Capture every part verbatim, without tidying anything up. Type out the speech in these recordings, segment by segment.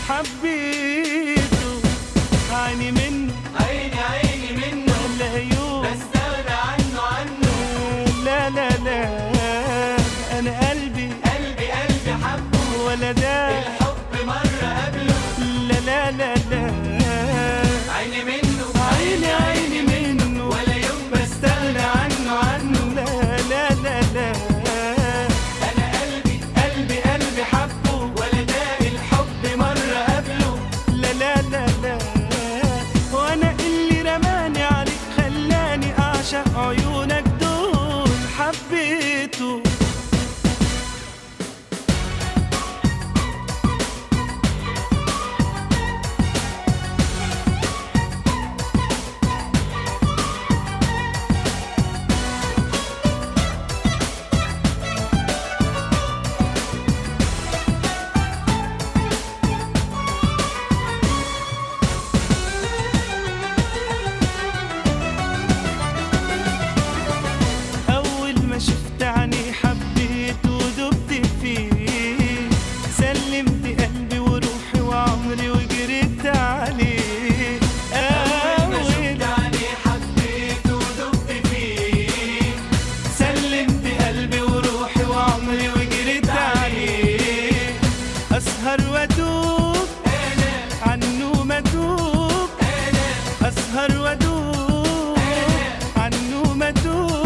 حبيته عيني منه عيني عيني منه ولا يوم بستغنى عنه عنه لا لا لا أنا قلبي قلبي قلبي حبه ولا ده الحب مرة قبله لا لا لا لا عيني منه عيني عيني منه ولا يوم بستغنى عنه عنه لا لا لا لا أنا قلبي قلبي قلبي حبه ولا ده الحب مرة قبله لا لا لا لا وانا اللي رماني عليك خلاني اعشق عيونك دول حبيته شفت عني حبيته ودبت فيه سلمت قلبي وروحي وعمري وجريت عليه أول ما شفت عني حبيته ودبت فيه سلمت قلبي وروحي وعمري وجريت عليه أسهر وأدوب أنا عنه ما أدوب أنا أسهر وأدوب عنه ما أدوب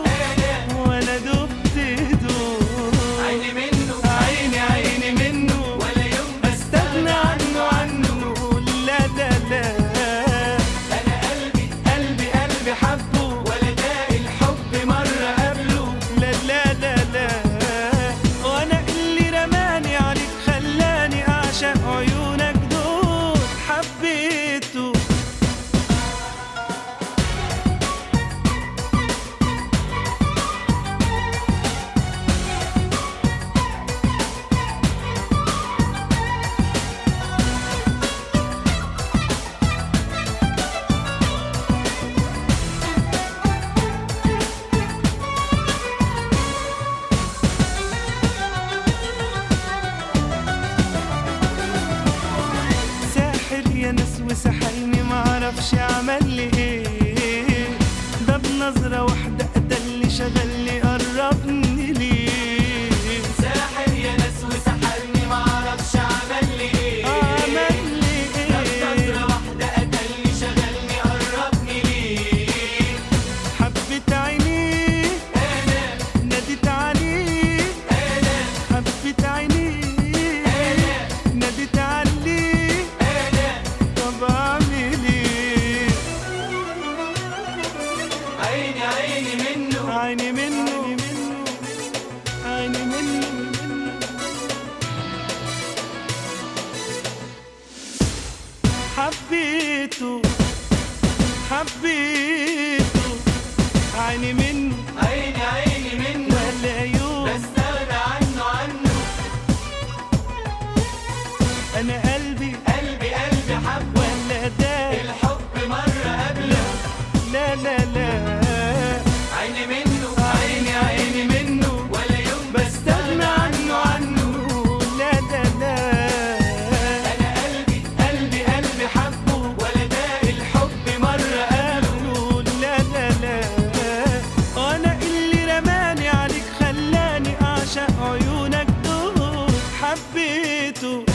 عيونك دول حبيته يا ناس وسحلني معرفش عمل لي ايه ده بنظرة واحدة ده اللي شغلني قربني ليه ساحر يا ناس وسحلني معرفش عمل لي ايه عمل لي ايه ده بنظرة واحدة قتلني شغلني قربني ليه حبيت عينيه انا ناديت عليه انا حبيت عينيه انا ناديت عليه عيني عيني منه عيني منه عيني منه حبيته حبيته عيني منه عيني عيني منه ولا يوم بستغنى عنه عنه انا قلبي قلبي قلبي حبه ولا ده الحب مرة قبله لا لا لا عيني منه عيني عيني منه ولا يوم بستغنى عنه عنه لا لا لا أنا قلبي قلبي قلبي حبه ولا ده الحب مرة قبله لا لا لا وانا اللي رماني عليك خلاني اعشق عيونك دول حبيته